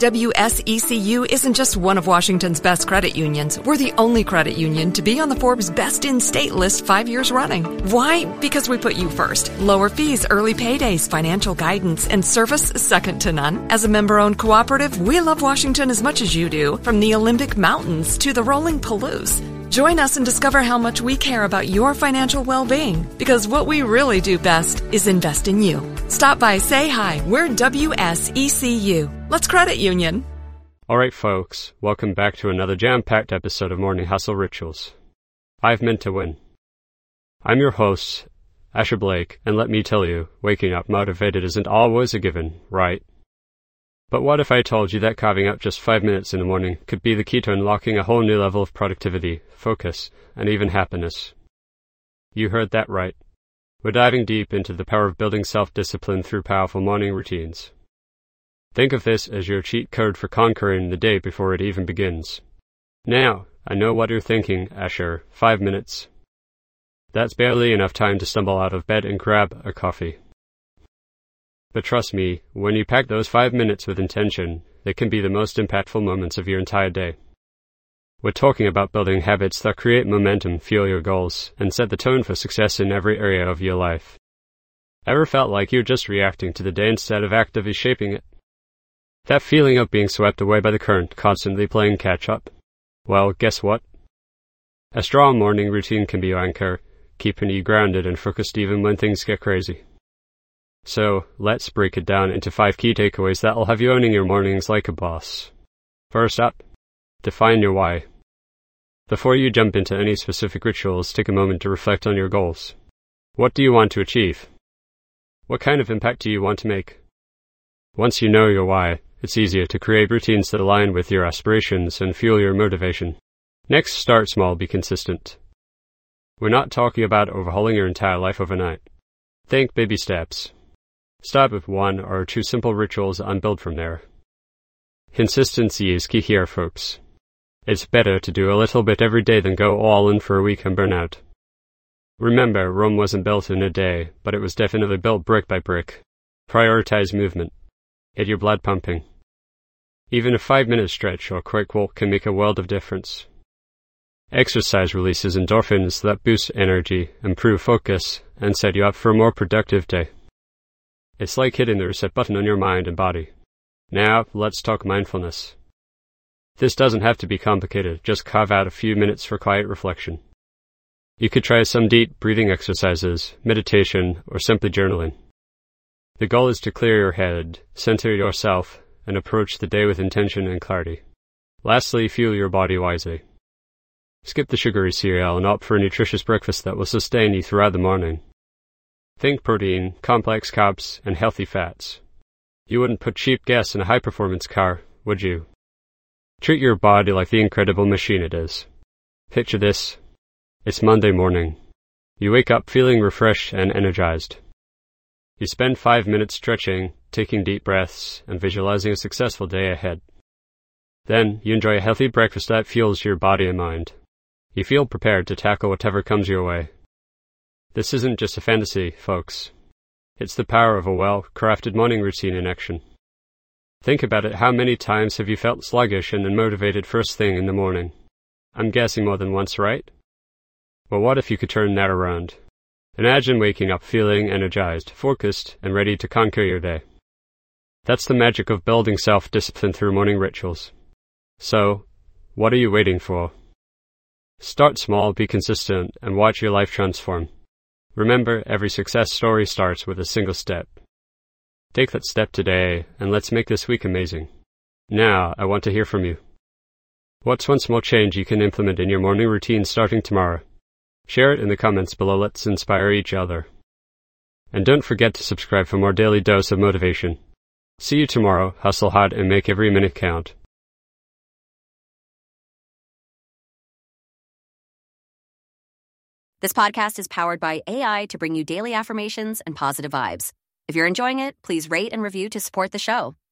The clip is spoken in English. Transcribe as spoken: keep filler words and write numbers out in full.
W S E C U isn't just one of Washington's best credit unions. We're the only credit union to be on the Forbes Best in State list five years running. Why? Because we put you first. Lower fees, early paydays, financial guidance, and service second to none. As a member-owned cooperative, we love Washington as much as you do, from the Olympic Mountains to the rolling Palouse. Join us and discover how much we care about your financial well-being, because what we really do best is invest in you. Stop by, say hi. We're W S E C U. Let's credit union. All right, folks. Welcome back to another jam-packed episode of Morning Hustle Rituals. I've meant to win. I'm your host, Asher Blake, and let me tell you, waking up motivated isn't always a given, right? But what if I told you that carving out just five minutes in the morning could be the key to unlocking a whole new level of productivity, focus, and even happiness? You heard that right. We're diving deep into the power of building self-discipline through powerful morning routines. Think of this as your cheat code for conquering the day before it even begins. Now, I know what you're thinking, Asher. Five minutes. That's barely enough time to stumble out of bed and grab a coffee. But trust me, when you pack those five minutes with intention, they can be the most impactful moments of your entire day. We're talking about building habits that create momentum, fuel your goals, and set the tone for success in every area of your life. Ever felt like you're just reacting to the day instead of actively shaping it? That feeling of being swept away by the current, constantly playing catch-up? Well, guess what? A strong morning routine can be your anchor, keeping you grounded and focused even when things get crazy. So, let's break it down into five key takeaways that'll have you owning your mornings like a boss. First up, define your why. Before you jump into any specific rituals, take a moment to reflect on your goals. What do you want to achieve? What kind of impact do you want to make? Once you know your why, it's easier to create routines that align with your aspirations and fuel your motivation. Next, start small, be consistent. We're not talking about overhauling your entire life overnight. Think baby steps. Start with one or two simple rituals and build from there. Consistency is key here, folks. It's better to do a little bit every day than go all in for a week and burn out. Remember, Rome wasn't built in a day, but it was definitely built brick by brick. Prioritize movement. Get your blood pumping. Even a five-minute stretch or quick walk can make a world of difference. Exercise releases endorphins that boost energy, improve focus, and set you up for a more productive day. It's like hitting the reset button on your mind and body. Now, let's talk mindfulness. This doesn't have to be complicated, just carve out a few minutes for quiet reflection. You could try some deep breathing exercises, meditation, or simply journaling. The goal is to clear your head, center yourself, and approach the day with intention and clarity. Lastly, fuel your body wisely. Skip the sugary cereal and opt for a nutritious breakfast that will sustain you throughout the morning. Think protein, complex carbs, and healthy fats. You wouldn't put cheap gas in a high-performance car, would you? Treat your body like the incredible machine it is. Picture this. It's Monday morning. You wake up feeling refreshed and energized. You spend five minutes stretching, taking deep breaths, and visualizing a successful day ahead. Then, you enjoy a healthy breakfast that fuels your body and mind. You feel prepared to tackle whatever comes your way. This isn't just a fantasy, folks. It's the power of a well-crafted morning routine in action. Think about it. How many times have you felt sluggish and unmotivated first thing in the morning? I'm guessing more than once, right? Well, what if you could turn that around? Imagine waking up feeling energized, focused, and ready to conquer your day. That's the magic of building self-discipline through morning rituals. So, what are you waiting for? Start small, be consistent, and watch your life transform. Remember, every success story starts with a single step. Take that step today, and let's make this week amazing. Now, I want to hear from you. What's one small change you can implement in your morning routine starting tomorrow? Share it in the comments below. Let's inspire each other. And don't forget to subscribe for more daily dose of motivation. See you tomorrow. Hustle hard and make every minute count. This podcast is powered by A I to bring you daily affirmations and positive vibes. If you're enjoying it, please rate and review to support the show.